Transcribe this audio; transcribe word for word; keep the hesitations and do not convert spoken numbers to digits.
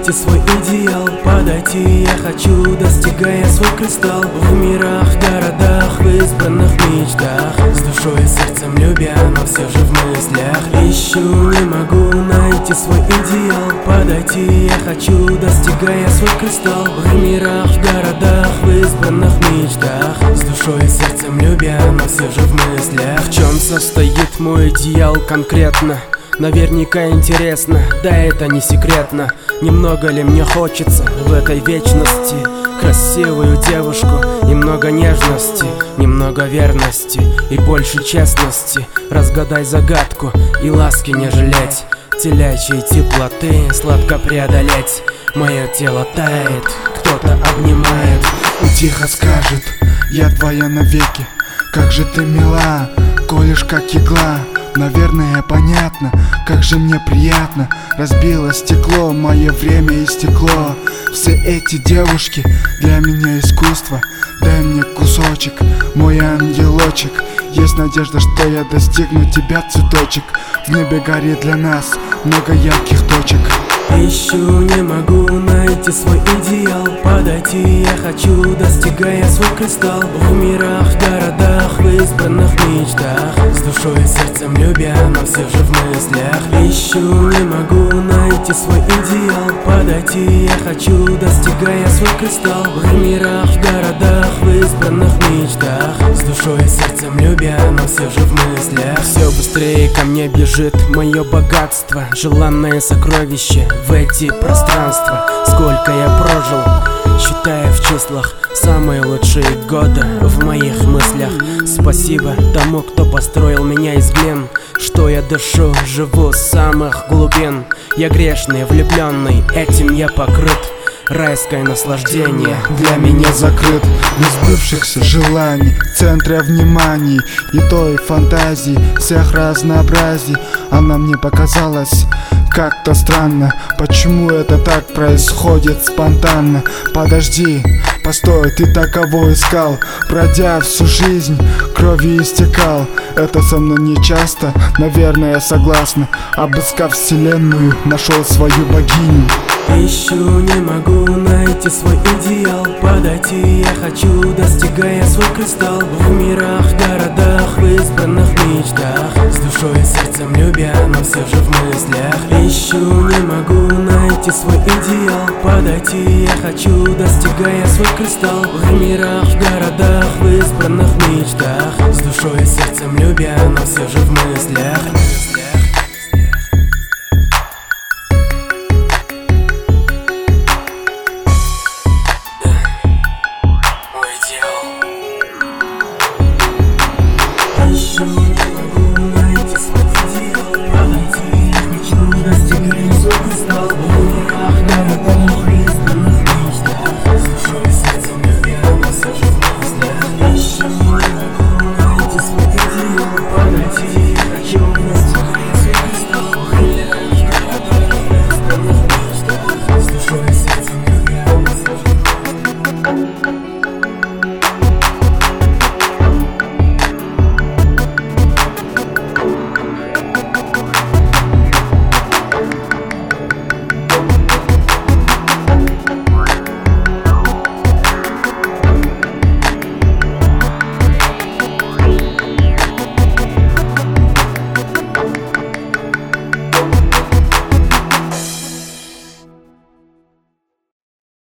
найти свой идеал, подойти я хочу, достигая свой кристалл. В мирах, городах, в избранных мечтах, с душой и сердцем любя, но все же в мыслях ищу, не могу найти свой идеал, подойти я хочу, достигая свой кристалл. В мирах, городах, в избранных мечтах, с душой и сердцем любя, но все же в мыслях. В чем состоит мой идеал конкретно? Наверняка интересно, да это не секретно. Немного ли мне хочется в этой вечности? Красивую девушку, немного нежности, немного верности и больше честности. Разгадай загадку и ласки не жалеть, телячьей теплоты сладко преодолеть. Мое тело тает, кто-то обнимает и тихо скажет: я твоя навеки. Как же ты мила, колешь как игла. Наверное, понятно, как же мне приятно. Разбило стекло, мое время истекло. Все эти девушки для меня искусство. Дай мне кусочек, мой ангелочек. Есть надежда, что я достигну тебя, цветочек. В небе горит для нас много ярких точек. Ищу, не могу найти свой идеал, подойти я хочу, достигая свой кристалл. В мирах, городах, в избранных мечтах, с душой и сердцем любя, но все же в мыслях ищу, не могу найти свой идеал, подойти я хочу, достигая свой кристалл. В мирах, городах, в избранных мечтах, с душой и сердцем любя, но все же в мыслях. Все быстрее ко мне бежит мое богатство, желанное сокровище в эти пространства. Сколько я прожил, считая в числах, самые лучшие годы в моих мыслях. Спасибо тому, кто построил меня из глин, что я дышу, живу с самых глубин. Я грешный, влюбленный, этим я покрыт. Райское наслаждение для меня закрыт. Без сбывшихся желаний, в центре вниманий и той фантазии, всех разнообразий. Она мне показалась как-то странно. Почему это так происходит спонтанно? Подожди, постой, ты такого искал, пройдя всю жизнь, кровью истекал. Это со мной не часто, наверное, я согласна. Обыскав вселенную, нашел свою богиню. Ищу, не могу найти свой идеал, подойти я хочу, достигая свой кристалл. В мирах, городах, в избранных мечтах, с душой и сердцем любя, но все же в мыслях ищу, не могу найти свой идеал, подойти я хочу, достигая свой кристалл. В мирах, городах, в избранных мечтах, с душой и сердцем любя, но все же в мыслях. Ищу, не могу найти свой идеал, подойти я хочу, достигая свой кристалл. В мирах, городах, в избранных мечтах, с душой и сердцем любя, но все же в мыслях. Ищу, не могу найти свой идеал, подойти я хочу, достигая свой кристалл. В мирах, городах, в избранных мечтах, с душой и сердцем любя, но все же в мыслях.